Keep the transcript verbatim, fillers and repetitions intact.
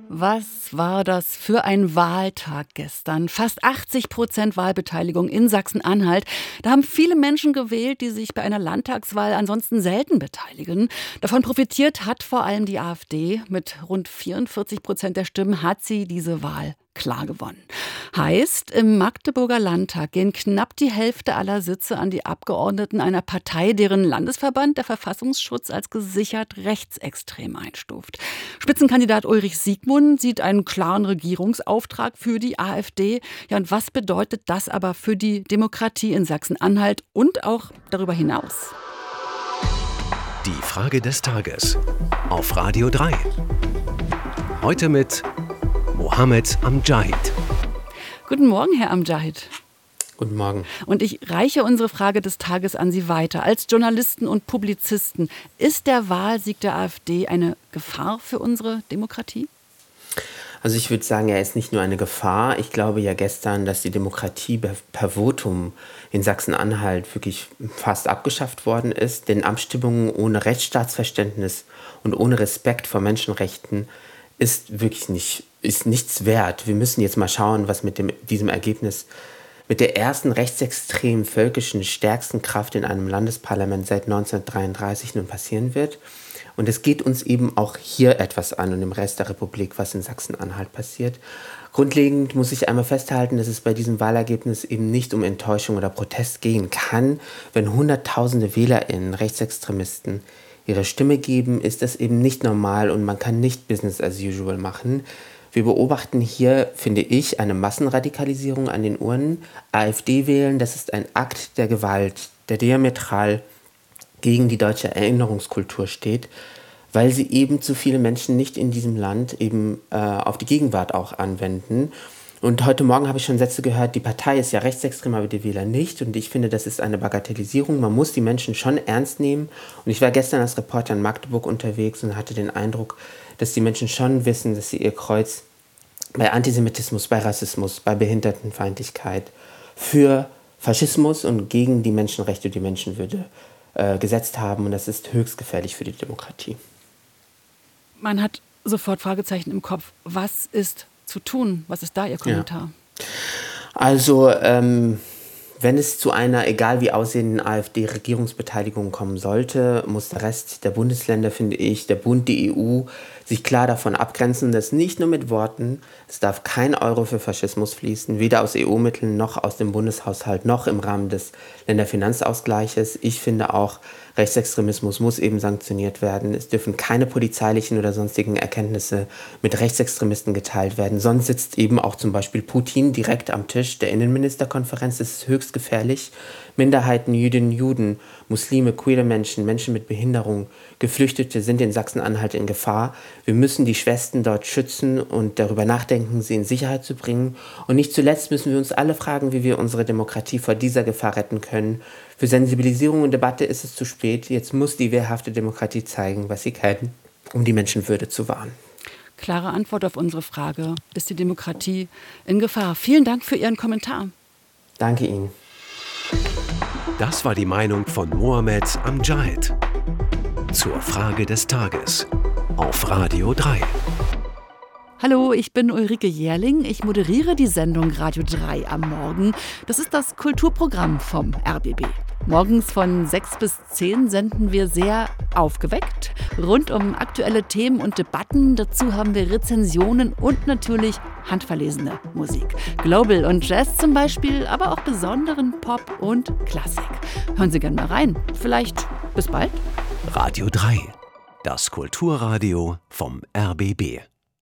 Was war das für ein Wahltag gestern? Fast achtzig Prozent Wahlbeteiligung in Sachsen-Anhalt. Da haben viele Menschen gewählt, die sich bei einer Landtagswahl ansonsten selten beteiligen. Davon profitiert hat vor allem die AfD. Mit rund vierundvierzig Prozent der Stimmen hat sie diese Wahl klar gewonnen. Heißt, im Magdeburger Landtag gehen knapp die Hälfte aller Sitze an die Abgeordneten einer Partei, deren Landesverband der Verfassungsschutz als gesichert rechtsextrem einstuft. Spitzenkandidat Ulrich Siegmund sieht einen klaren Regierungsauftrag für die AfD. Ja, und was bedeutet das aber für die Demokratie in Sachsen-Anhalt und auch darüber hinaus? Die Frage des Tages auf Radio drei. Heute mit Mohammed Amjahid. Guten Morgen, Herr Amjahid. Guten Morgen. Und ich reiche unsere Frage des Tages an Sie weiter. Als Journalisten und Publizisten, ist der Wahlsieg der AfD eine Gefahr für unsere Demokratie? Also ich würde sagen, er ist nicht nur eine Gefahr. Ich glaube ja gestern, dass die Demokratie per Votum in Sachsen-Anhalt wirklich fast abgeschafft worden ist. Denn Abstimmungen ohne Rechtsstaatsverständnis und ohne Respekt vor Menschenrechten ist wirklich nicht, ist nichts wert. Wir müssen jetzt mal schauen, was mit dem, diesem Ergebnis, mit der ersten rechtsextremen, völkischen, stärksten Kraft in einem Landesparlament seit neunzehnhundertdreiunddreißig nun passieren wird. Und es geht uns eben auch hier etwas an und im Rest der Republik, was in Sachsen-Anhalt passiert. Grundlegend muss ich einmal festhalten, dass es bei diesem Wahlergebnis eben nicht um Enttäuschung oder Protest gehen kann. Wenn Hunderttausende WählerInnen, Rechtsextremisten, ihre Stimme geben, ist das eben nicht normal und man kann nicht Business as usual machen. Wir beobachten hier, finde ich, eine Massenradikalisierung an den Urnen. AfD wählen, das ist ein Akt der Gewalt, der diametral gegen die deutsche Erinnerungskultur steht, weil sie eben zu viele Menschen nicht in diesem Land eben äh, auf die Gegenwart auch anwenden. Und heute Morgen habe ich schon Sätze gehört, die Partei ist ja rechtsextrem, aber die Wähler nicht. Und ich finde, das ist eine Bagatellisierung. Man muss die Menschen schon ernst nehmen. Und ich war gestern als Reporter in Magdeburg unterwegs und hatte den Eindruck, dass die Menschen schon wissen, dass sie ihr Kreuz bei Antisemitismus, bei Rassismus, bei Behindertenfeindlichkeit für Faschismus und gegen die Menschenrechte und die Menschenwürde äh, gesetzt haben. Und das ist höchst gefährlich für die Demokratie. Man hat sofort Fragezeichen im Kopf. Was ist zu tun? Was ist da Ihr Kommentar? Ja. Also, ähm, wenn es zu einer, egal wie aussehenden AfD-Regierungsbeteiligung kommen sollte, muss der Rest der Bundesländer, finde ich, der Bund, die E U, sich klar davon abgrenzen, dass nicht nur mit Worten, es darf kein Euro für Faschismus fließen, weder aus E U-Mitteln noch aus dem Bundeshaushalt noch im Rahmen des Länderfinanzausgleiches. Ich finde auch, Rechtsextremismus muss eben sanktioniert werden. Es dürfen keine polizeilichen oder sonstigen Erkenntnisse mit Rechtsextremisten geteilt werden. Sonst sitzt eben auch zum Beispiel Putin direkt am Tisch der Innenministerkonferenz. Das ist höchst gefährlich. Minderheiten, Jüdinnen, Juden, Muslime, queere Menschen, Menschen mit Behinderung, Geflüchtete sind in Sachsen-Anhalt in Gefahr. Wir müssen die Schwestern dort schützen und darüber nachdenken, sie in Sicherheit zu bringen. Und nicht zuletzt müssen wir uns alle fragen, wie wir unsere Demokratie vor dieser Gefahr retten können. Für Sensibilisierung und Debatte ist es zu spät. Jetzt muss die wehrhafte Demokratie zeigen, was sie kann, um die Menschenwürde zu wahren. Klare Antwort auf unsere Frage. Ist die Demokratie in Gefahr? Vielen Dank für Ihren Kommentar. Danke Ihnen. Das war die Meinung von Mohammed Amjahid zur Frage des Tages auf Radio drei. Hallo, ich bin Ulrike Jährling. Ich moderiere die Sendung Radio drei am Morgen. Das ist das Kulturprogramm vom R B B. Morgens von sechs bis zehn senden wir sehr aufgeweckt, rund um aktuelle Themen und Debatten. Dazu haben wir Rezensionen und natürlich handverlesene Musik. Global und Jazz zum Beispiel, aber auch besonderen Pop und Klassik. Hören Sie gerne mal rein. Vielleicht bis bald. Radio drei, das Kulturradio vom R B B.